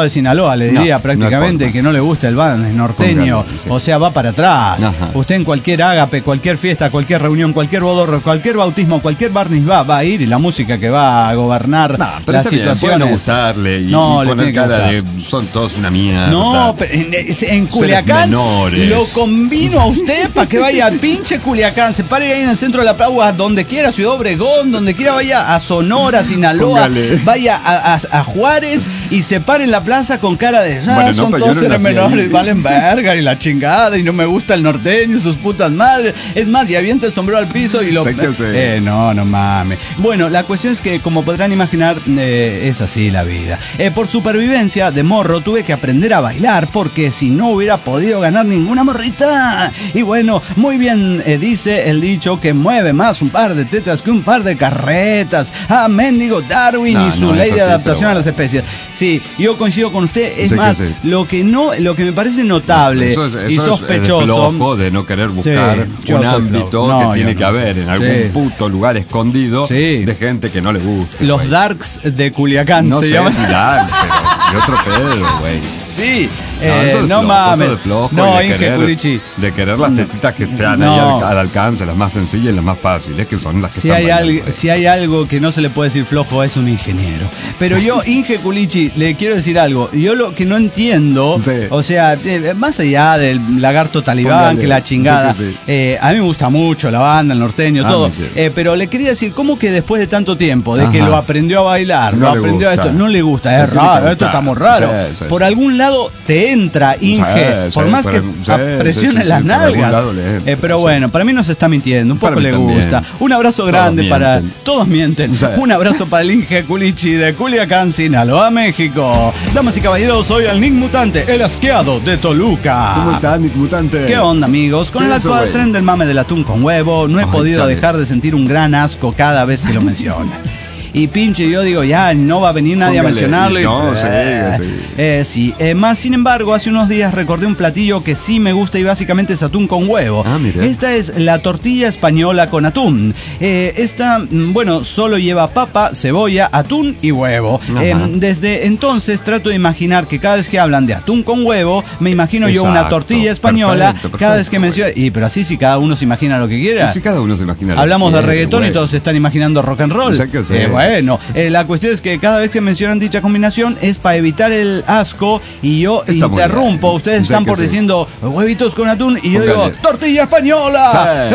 de Sinaloa, le diría no, prácticamente no que no le gusta el band norteño. Póngale, sí. O sea, va para atrás. Ajá. Usted en cualquier ágape, cualquier fiesta, cualquier reunión, cualquier bodorro, cualquier bautismo, cualquier barnizbá va a ir y la música que va a gobernar no, las situaciones. No gustarle y, no, y le poner cara de son todos una mierda. No, pero en, en Culiacán lo combino a usted para que vaya a pinche Culiacán, se pare ahí en el centro de la Praua, donde quiera, Ciudad Obregón, donde quiera, vaya a Sonora, Sinaloa, Póngale. vaya a, a, a Juárez y se pare en la plaza con cara de ah, bueno, son no, todos seres no menores, ahí. Valen verga y la chingada y no me gusta el norteño y sus putas madres. Es más, y avienta el sombrero al piso y lo... Sé que sé. Eh, no, no mames. Bueno, la cuestión es que, como podrán imaginar, eh, es así la vida. Eh, por supervivencia de morro tuve que aprender a bailar porque si no hubiera podido ganar ninguna morrita. Y bueno, muy bien eh, dice el dicho que mueve más un par de tetas que un par de carretas. Ah, mendigo Darwin no, y su no ley de adaptación bueno. a las especies. Sí, yo coincido con usted. Es sí, más, sí. lo que no, lo que me parece notable no, eso es, eso y sospechoso. Es el flojo de no querer buscar sí, un ámbito no, que tiene no. que haber en algún sí. puto lugar escondido sí. de gente que no le gusta. Los wey. Darks de Culiacán no se sé llaman. Si darks, pero y otro pedo, güey. Sí, no, eh, eso no flojo, mames. Eso de flojo no, y de, querer, Culichi. de querer las tetitas que están no. ahí al, al alcance, las más sencillas y las más fáciles, que son las que si están hay algo, Si hay algo que no se le puede decir flojo, es un ingeniero. Pero yo, Inge Culichi, le quiero decir algo. Yo lo que no entiendo, sí. o sea, eh, más allá del lagarto talibán, Póngale. que la chingada, sí, sí. Eh, a mí me gusta mucho la banda, el norteño, ah, todo. Eh, pero le quería decir, ¿cómo que después de tanto tiempo, de Ajá. que lo aprendió a bailar, no lo aprendió gusta. a esto, no le gusta? Es raro, esto está muy raro. Sí, sí. Por algún lado te entra, Inge, sí, por sí, más que sí, presione sí, sí, las sí, nalgas. Entra, eh, pero sí. bueno, para mí no se está mintiendo, un poco para le gusta. Un abrazo grande todos para... Mienten. Todos mienten. Sí. Un abrazo para el Inge Culichi de Culiacán, Sinaloa, México. Damas y caballeros, soy el Nick Mutante, el asqueado de Toluca. ¿Cómo está, Nick Mutante? ¿Qué onda, amigos? Con el actual eso, tren del mame del atún con huevo, no he Ay, podido chale. dejar de sentir un gran asco cada vez que lo menciona. Y pinche, yo digo, ya no va a venir nadie Póngale, a mencionarlo. Y, no, y, eh, sí, sí. Eh, sí. Eh, más sin embargo, hace unos días recordé un platillo que sí me gusta y básicamente es atún con huevo. Ah, esta es la tortilla española con atún. Eh, esta, bueno, solo lleva papa, cebolla, atún y huevo. Eh, desde entonces trato de imaginar que cada vez que hablan de atún con huevo, me imagino Exacto. yo una tortilla española. Perfecto, perfecto, cada vez que menciona. Y pero así sí, cada uno se imagina lo que quiera. Sí, cada uno se imagina. Hablamos de reggaetón y todos se están imaginando rock and roll. Que sí. eh, Bueno, eh, la cuestión es que cada vez que mencionan dicha combinación es para evitar el asco y yo Está interrumpo. Ustedes están por sí. diciendo huevitos con atún y yo Póngale. digo tortilla española.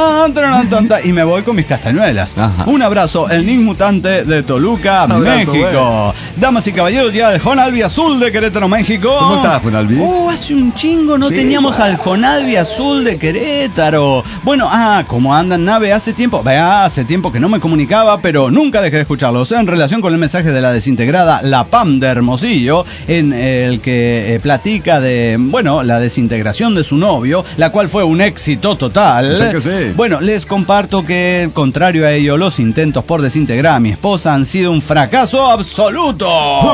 Sí. Y me voy con mis castañuelas. Ajá. Un abrazo, el Nick Mutante de Toluca, abrazo, México. Wey. Damas y caballeros, ya el Jonalvi Azul de Querétaro, México. ¿Cómo estás, Jonalvi? Oh, hace un chingo no sí, teníamos wow. al Jonalvi Azul de Querétaro. Bueno, ah, como anda en nave hace tiempo. Vea, hace tiempo que no me comunicaba, pero nunca dejé de escucharlo. O sea, en relación con el mensaje de la desintegrada La P A M de Hermosillo, en el que eh, platica de, bueno, la desintegración de su novio, la cual fue un éxito total. Sí que sí. Bueno, les comparto que, contrario a ello, los intentos por desintegrar a mi esposa han sido un fracaso absoluto.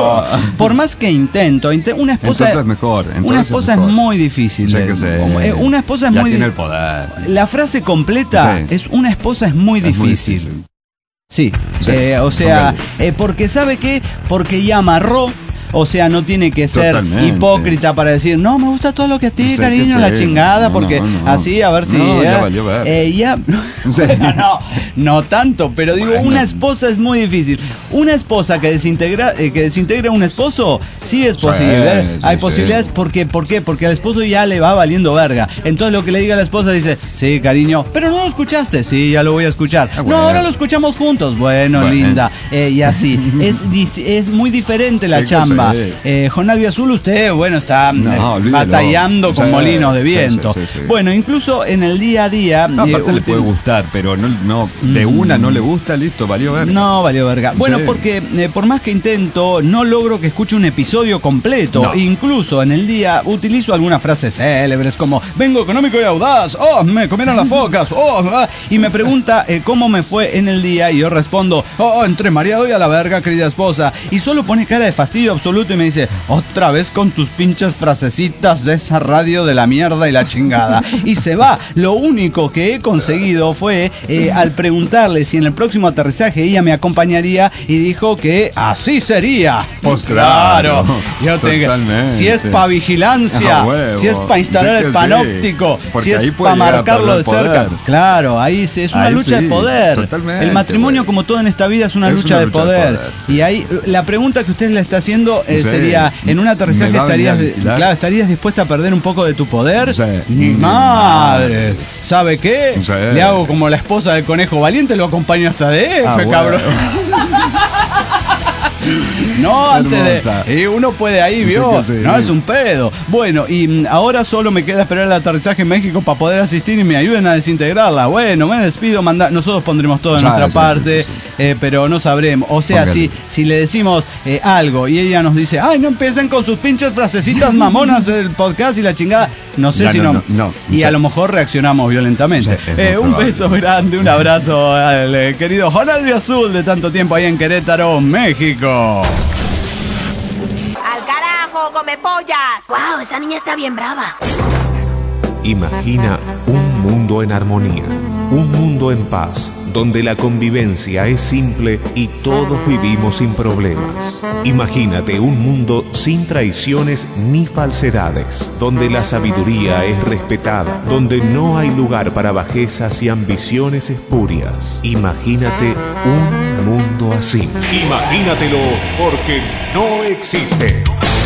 Por más que intento, int una esposa entonces es mejor. Entonces una esposa es, mejor. es muy difícil. Sí que sí. Eh, una esposa es ya muy tiene el poder. La frase completa sí. es una esposa es muy es difícil. Muy difícil. Sí, sí. Eh, o sea, eh, porque ¿sabe qué? Porque ya amarró. O sea, no tiene que ser Totalmente. hipócrita para decir, no, me gusta todo lo que a ti, sé cariño, la chingada, no, porque no, no, no. así, a ver si... No, ya, ya valió ver. Eh, ya... Sí. no, no tanto, pero digo, bueno. una esposa es muy difícil. Una esposa que desintegra eh, que desintegra a un esposo, sí es posible. Sí, sí, Hay sí, posibilidades, sí. ¿por qué? ¿Por qué? Porque al esposo ya le va valiendo verga. Entonces lo que le diga a la esposa dice, sí, cariño, pero no lo escuchaste, sí, ya lo voy a escuchar. Ah, bueno. No, ahora lo escuchamos juntos. Bueno, bueno. linda. Eh, y así. es, es muy diferente la sí, chamba. Sí. Eh, Jonalvi Azul, usted, bueno, está no, eh, batallando con o sea, molinos de viento. Sí, sí, sí, sí. Bueno, incluso en el día a día... No, aparte eh, le puede gustar, pero no, no de una no le gusta, listo, valió verga. No, valió verga. Bueno, sí. porque eh, por más que intento, no logro que escuche un episodio completo. No. Incluso en el día utilizo algunas frases célebres como, vengo económico y audaz, oh, me comieron las focas, oh, ah, y me pregunta eh, cómo me fue en el día y yo respondo, oh, entre mareado y a la verga, querida esposa. Y solo pone cara de fastidio absoluto absoluto y me dice, otra vez con tus pinches frasecitas de esa radio de la mierda y la chingada. Y se va. Lo único que he conseguido fue eh, al preguntarle si en el próximo aterrizaje ella me acompañaría y dijo que así sería. Pues claro, yo tengo, si es para vigilancia, ah, si es para instalar sí el panóptico, sí, si es para marcarlo de cerca. Claro, ahí es una ahí lucha sí, de poder. Totalmente, el matrimonio, como todo en esta vida, es una, es lucha, una de lucha de poder. De poder sí. Y ahí la pregunta que usted le está haciendo eh, sí. sería, en un aterrizaje estarías, claro, estarías dispuesta a perder un poco de tu poder. Sí. Ni madre. ¿Sabe qué? Sí. Le hago como la esposa del conejo valiente, lo acompaño hasta D F, ah, cabrón. Bueno. No, antes de... Y uno puede ahí, ¿vio? Sí, sí. No, es un pedo. Bueno, y ahora solo me queda esperar el aterrizaje en México para poder asistir y me ayuden a desintegrarla. Bueno, me despido, manda... nosotros pondremos todo de nuestra sí, parte, sí, sí, sí. Eh, pero no sabremos. O sea, si, si le decimos eh, algo y ella nos dice, ay, no empiecen con sus pinches frasecitas mamonas del podcast y la chingada, no sé ya, si no... no, no, no y sí. a lo mejor reaccionamos violentamente. Sí, eh, un beso grande, un abrazo al eh, querido Jonalvi Azul de tanto tiempo ahí en Querétaro, México. ¡Al carajo, come pollas! ¡Wow! Esa niña está bien brava. Imagina un mundo en armonía, un mundo en paz, donde la convivencia es simple y todos vivimos sin problemas. Imagínate un mundo sin traiciones ni falsedades, donde la sabiduría es respetada, donde no hay lugar para bajezas y ambiciones espurias. Imagínate un mundo así. Imagínatelo, porque no existe.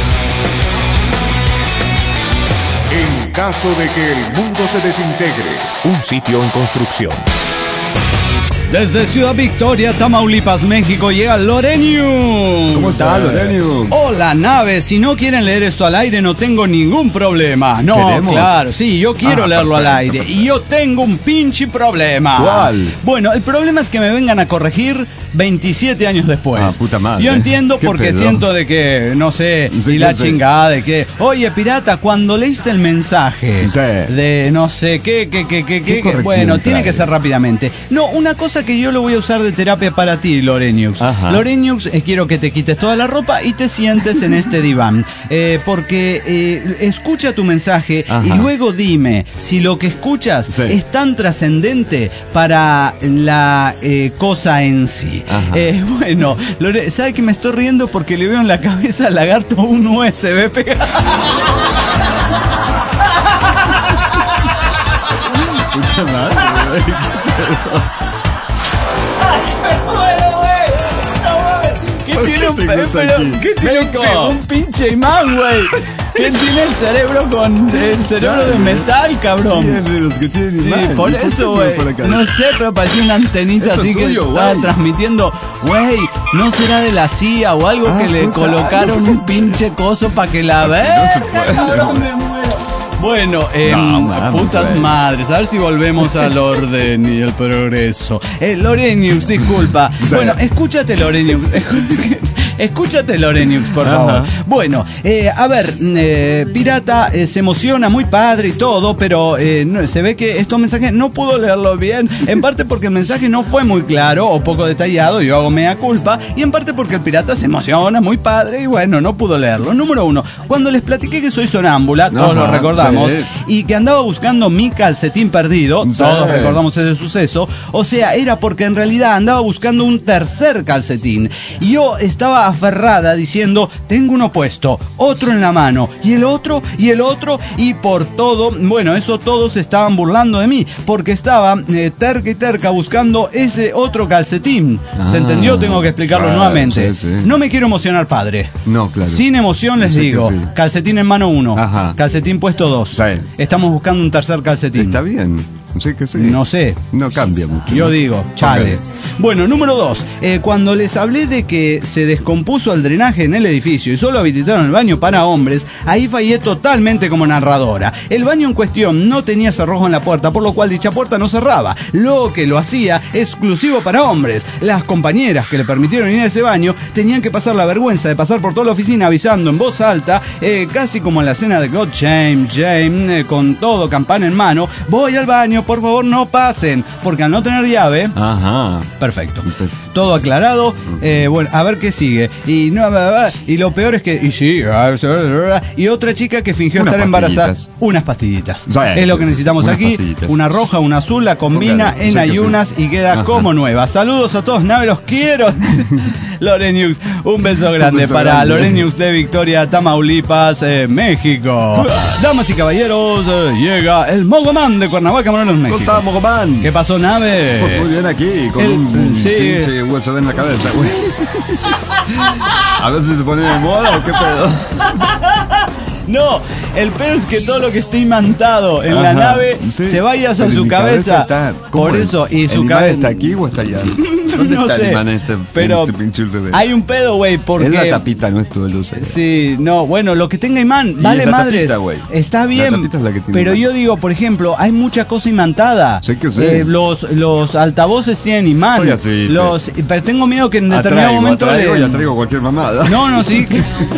En caso de que el mundo se desintegre, un sitio en construcción. Desde Ciudad Victoria, Tamaulipas, México, llega Lorenius. ¿Cómo está, Lorenius? Hola, nave. Si no quieren leer esto al aire, no tengo ningún problema. No, ¿queremos? Claro, sí, yo quiero ah, leerlo perfecto. Al aire. Y yo tengo un pinche problema. ¿Cuál? Bueno, el problema es que me vengan a corregir veintisiete años después. Ah, puta madre. Yo entiendo porque pedo? Siento de que, no sé, sí, y la sé. Chingada de que, oye, pirata, cuando leíste el mensaje sí. de no sé qué, qué, qué, qué, qué, qué bueno, trae? Tiene que ser rápidamente. No, una cosa que yo lo voy a usar de terapia para ti, Lorenius. Lorenius, eh, quiero que te quites toda la ropa y te sientes en este diván. Eh, porque eh, escucha tu mensaje Ajá. y luego dime si lo que escuchas sí. es tan trascendente para la eh, cosa en sí. Eh, bueno, Lore, ¿sabe que me estoy riendo? Porque le veo en la cabeza al lagarto un U S B pegado. Puta madre, güey. ¿Qué tiene un, pero, ¿qué tiene un, un pinche imán, güey? ¿Quién tiene el cerebro con el cerebro de metal, cabrón? Sí, es de los que tienen sí, imán. por eso, güey. No sé, pero parecía una antenita así que suyo, estaba wey. transmitiendo. Güey, ¿no será de la C I A o algo ah, que le colocaron algo, un pinche coso para que la vea? No se puede, cabrón, me muero. Bueno, eh, no, man, putas man. madres, a ver si volvemos al orden y el progreso. Eh, Lorenius, disculpa. Sí. Bueno, escúchate, Lorenius. Escúchate, Lorenius, por Ajá. favor. Bueno, eh, a ver, eh, Pirata eh, se emociona, muy padre y todo, pero eh, no, se ve que estos mensajes no pudo leerlos bien. En parte porque el mensaje no fue muy claro o poco detallado, yo hago mea culpa. Y en parte porque el Pirata se emociona, muy padre, y bueno, no pudo leerlo. Número uno, cuando les platiqué que soy sonámbula, todos Ajá, lo recordamos, sí. y que andaba buscando mi calcetín perdido, sí. todos recordamos ese suceso, o sea, era porque en realidad andaba buscando un tercer calcetín. Y yo estaba aferrada diciendo, tengo uno puesto, otro en la mano, y el otro, y el otro, y por todo, bueno, eso todos se estaban burlando de mí, porque estaba eh, terca y terca buscando ese otro calcetín. Ah, ¿se entendió? Tengo que explicarlo claro, nuevamente. Sí, sí. No me quiero emocionar, padre. No, claro. Sin emoción les sí digo, sí. calcetín en mano uno, Ajá. calcetín puesto dos. Sí. Estamos buscando un tercer calcetín. Está bien. Sí que sí. No sé. No cambia mucho. Yo ¿no? digo, chale. Okay. Bueno, número dos. Eh, cuando les hablé de que se descompuso el drenaje en el edificio y solo habilitaron el baño para hombres, ahí fallé totalmente como narradora. El baño en cuestión no tenía cerrojo en la puerta, por lo cual dicha puerta no cerraba, lo que lo hacía exclusivo para hombres. Las compañeras que le permitieron ir a ese baño tenían que pasar la vergüenza de pasar por toda la oficina avisando en voz alta, eh, casi como en la escena de God Shame, James, eh, con todo campana en mano, voy al baño, por favor no pasen, porque al no tener llave... Ajá. Perfecto. Todo aclarado. Eh, bueno, a ver qué sigue. Y no, y lo peor es que... Y sí, y otra chica que fingió unas estar pastillitas. embarazada. Unas pastillitas. Sí, es lo que sí, necesitamos sí, aquí. Una roja, una azul, la combina Póngale, en sé que ayunas sí. y queda Ajá. como nueva. Saludos a todos, Nave, los quiero. Loreniux, un beso grande Un beso para grande. Loreniux de Victoria, Tamaulipas, eh, México. Damas y caballeros, eh, llega el Mogomán de Cuernavaca, Morelos, México. ¿Cómo está, Mogomán? ¿Qué pasó, Nave? Pues muy bien aquí, con El- un sí. pinche hueso en la cabeza, güey. A ver si se pone de moda o qué pedo. No, el pedo es que todo lo que esté imantado en la Ajá, nave sí. se vaya hacia Pero su mi cabeza. está- ¿cómo Por es? eso, y ¿El su imán cabeza. está aquí o está allá? ¿Dónde No está sé, el imán este? pero este pinche U S B? hay un pedo, güey, porque... Es la tapita, no es todo el U S B. Sí, no, bueno, lo que tenga imán, Y vale es la madres. tapita, güey. Está La bien, tapita es la que tiene pero imán. yo digo, por ejemplo, hay mucha cosa imantada. Sé que sé. Eh, los, los altavoces tienen imán. Soy así, Los, pero tengo miedo que en determinado Atraigo, momento atraigo le... y atraigo cualquier mamada. No, no, sí.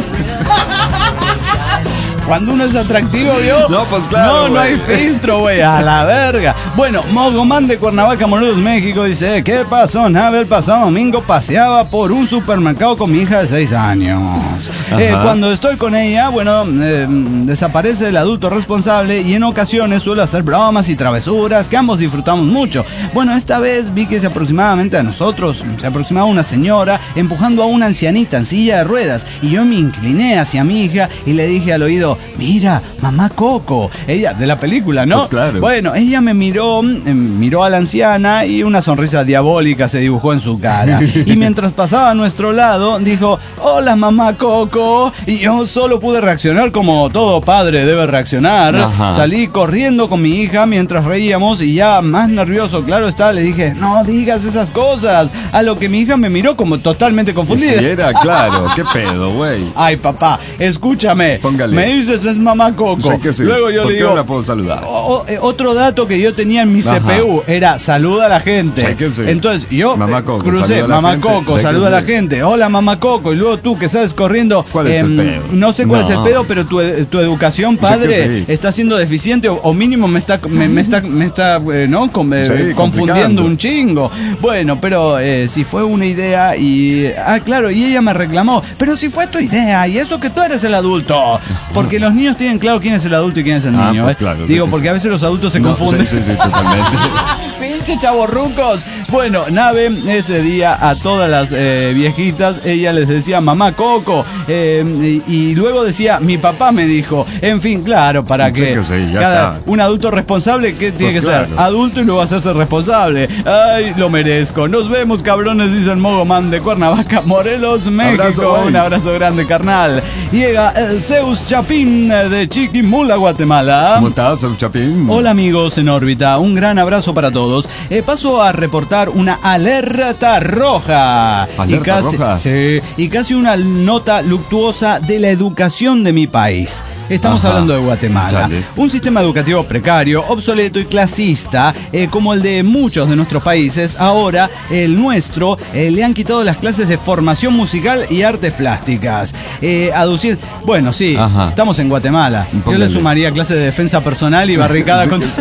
Cuando uno es atractivo, ¿vio? No, pues claro, No, no güey. hay filtro, güey, a la verga. Bueno, Mogomán de Cuernavaca, Morelos, México, dice, ¿qué pasó, Nave? El pasado domingo paseaba por un supermercado con mi hija de seis años. Eh, cuando estoy con ella, bueno, eh, desaparece el adulto responsable y en ocasiones suele hacer bromas y travesuras que ambos disfrutamos mucho. Bueno, esta vez vi que se aproximadamente a nosotros, se aproximaba una señora empujando a una ancianita en silla de ruedas y yo me incliné hacia mi hija y le dije al oído, mira, mamá Coco. Ella, de la película, ¿no? Pues claro. Bueno, ella me miró, eh, miró a la anciana y una sonrisa diabólica se dibujó en su cara. Y mientras pasaba a nuestro lado, dijo, hola mamá Coco. Y yo solo pude reaccionar como todo padre debe reaccionar. Ajá. Salí corriendo con mi hija mientras reíamos y ya más nervioso, claro está, le dije, no digas esas cosas. A lo que mi hija me miró como totalmente confundida. Si era, claro, qué pedo, güey. Ay, papá, escúchame. Póngale. Me dices es mamá Coco. Sé que sí. Luego yo ¿Por le qué digo. no la puedo saludar? o- o- eh, otro dato que yo tenía en mi Ajá. C P U era saluda a la gente. Sé que sí. Entonces yo Mamá eh, Coco, crucé, saluda a la mamá gente. Coco, Sé que saluda a la sí. gente. Hola mamá Coco. Y luego tú que sales corriendo. ¿Cuál es el em, pedo? No sé cuál No. es el pedo, pero tu, ed- tu educación, Sé que padre, sí. está siendo deficiente o, o mínimo me está, me, me está, me está, eh, ¿no? Com- eh, Sí, confundiendo complicando. un chingo. Bueno, pero eh, si fue una idea y... Ah, claro, y ella me reclamó, pero si fue tu idea y eso que tú eres el adulto. Porque los niños tienen claro quién es el adulto y quién es el Ah, niño. pues ¿eh? claro, sí Digo, que porque sí. a veces los adultos se No, confunden. Sí, sí, sí, totalmente. Pinche chavorrucos. Bueno, Nave, ese día a todas las eh, viejitas, ella les decía mamá Coco. eh, y, y luego decía, mi papá me dijo. En fin, claro, para Sí que, que sí, ya cada está. un adulto responsable, ¿qué tiene Pues que ser? claro. Adulto y luego hacerse responsable. Ay, lo merezco. Nos vemos, cabrones, dice el Mogomán de Cuernavaca, Morelos, México. Abrazo, güey. Un abrazo grande, carnal. Llega el Zeus Chapín de Chiquimula, Guatemala. ¿Cómo estás, el Chapín? Hola amigos en órbita, un gran abrazo para todos. Eh, paso a reportar una alerta roja. ¿Alerta y casi, roja? Sí, y casi una nota luctuosa de la educación de mi país. Estamos Ajá. hablando de Guatemala. Chale. Un sistema educativo precario, obsoleto y clasista, eh, como el de muchos de nuestros países. Ahora, el nuestro, eh, le han quitado las clases de formación musical y artes plásticas. Eh, aducir, bueno, sí, Ajá. estamos en Guatemala. Yo Póngale. le sumaría clases de defensa personal y barricada Sí, contra... sí.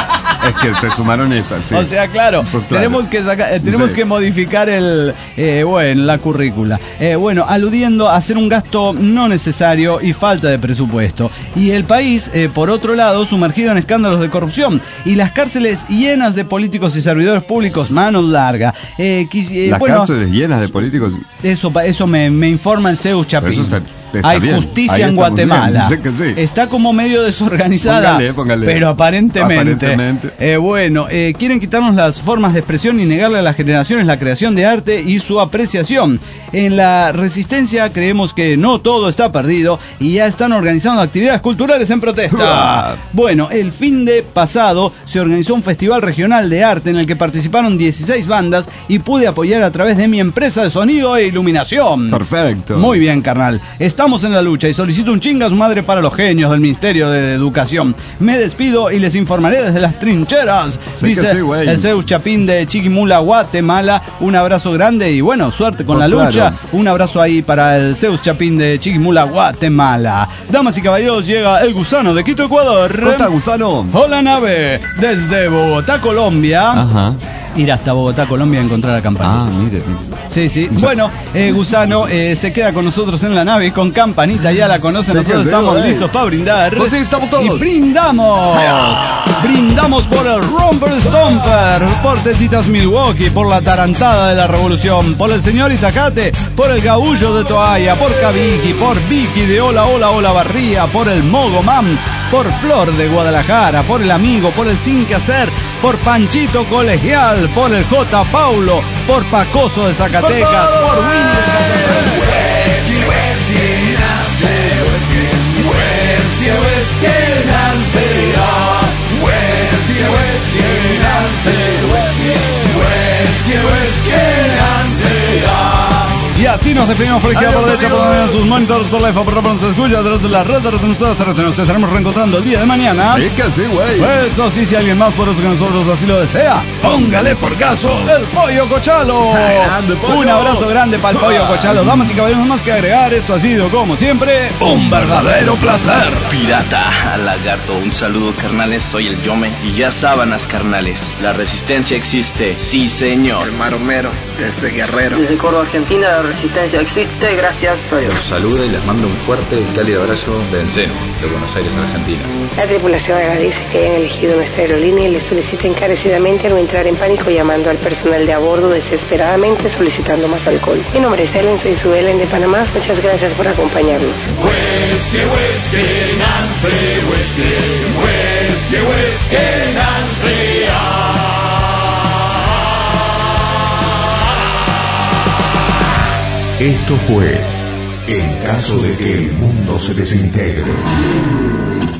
Es que se sumaron esas, sí. O sea, claro, Pues claro. tenemos que saca- eh, tenemos Sí. que modificar el eh, bueno, la currícula. Eh, bueno, aludiendo a hacer un gasto no necesario y falta de presupuesto. Y el país, eh, por otro lado, sumergido en escándalos de corrupción y las cárceles llenas de políticos y servidores públicos, manos largas. Eh, quis- eh, Las bueno, cárceles llenas de políticos. eso, pa- eso me, me informa el Zeus Chapín. Eso está- está Hay bien. justicia Ahí en estamos Guatemala. bien. Sé que sí. Está como medio desorganizada. Póngale, póngale. Pero aparentemente. Aparentemente. Eh, bueno, eh, quieren quitarnos las formas de expresión y negarle a las generaciones la creación de arte y su apreciación. En la Resistencia creemos que no todo está perdido y ya están organizando actividades culturales en protesta. Bueno, el fin de pasado se organizó un festival regional de arte en el que participaron dieciséis bandas y pude apoyar a través de mi empresa de sonido e iluminación. Perfecto. Muy bien, carnal. Está estamos en la lucha y solicito un chinga a su madre para los genios del Ministerio de Educación. Me despido y les informaré desde las trincheras. Sí, dice sí, el Zeus Chapín de Chiquimula, Guatemala. Un abrazo grande y bueno, suerte con pues la lucha. Claro. Un abrazo ahí para el Zeus Chapín de Chiquimula, Guatemala. Damas y caballeros, llega el Gusano de Quito, Ecuador. ¿Cómo está, Gusano? Hola, nave. Desde Bogotá, Colombia. Ajá. Ir hasta Bogotá, Colombia a encontrar a Campanita. Ah, mire, mire. Sí, sí. Bueno, eh, Gusano eh, se queda con nosotros en la nave con Campanita, ya la conocen. Sí, nosotros estamos sí, listos para brindar. Pues sí, estamos todos. Y brindamos. Brindamos por el Romper Stomper, por Tetitas Milwaukee, por la Tarantada de la Revolución, por el señor Itacate, por el Gaullo de Toalla, por Kabiki, por Vicky de Hola Hola Hola Barría, por el Mogomam, por Flor de Guadalajara, por el Amigo, por el Sin Que Hacer, por Panchito Colegial, por el J. Paulo, por Pacoso de Zacatecas, por Winnie de Catepec. Y así nos despedimos por izquierda, por derecha, por donde sus monitores, por la F, por donde se escucha, a través de las redes de nosotros. Nos estaremos reencontrando el día de mañana. Sí que sí, güey. Eso sí, si alguien más por eso que nosotros así lo desea, póngale por caso el Pollo Cochalo. Grande, pollo. Un abrazo grande para el Pollo Cochalo. Damas y caballeros, más que agregar, esto ha sido, como siempre, un verdadero placer. Pirata, al lagarto, un saludo, carnales, soy el Yome. Y ya sábanas, carnales, la resistencia existe, sí señor. El Maromero, desde Guerrero. Desde Córdoba, Argentina, la resistencia existe, gracias a Dios. Los saludo y les mando un fuerte y cálido abrazo de Enceno, de Buenos Aires, Argentina. La tripulación agradece que hayan elegido nuestra aerolínea y le solicita encarecidamente no entrar en pánico llamando al personal de a bordo desesperadamente solicitando más alcohol. Mi nombre es Ellen, soy su Ellen de Panamá. Muchas gracias por acompañarnos. Whisky, whisky, Nancy, whisky, whisky, whisky, Nancy, ah. Esto fue En caso de que el mundo se desintegre.